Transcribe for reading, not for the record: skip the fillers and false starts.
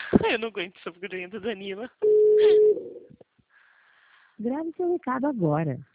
Eu não aguento essa figurinha da Danila. Grave seu recado agora.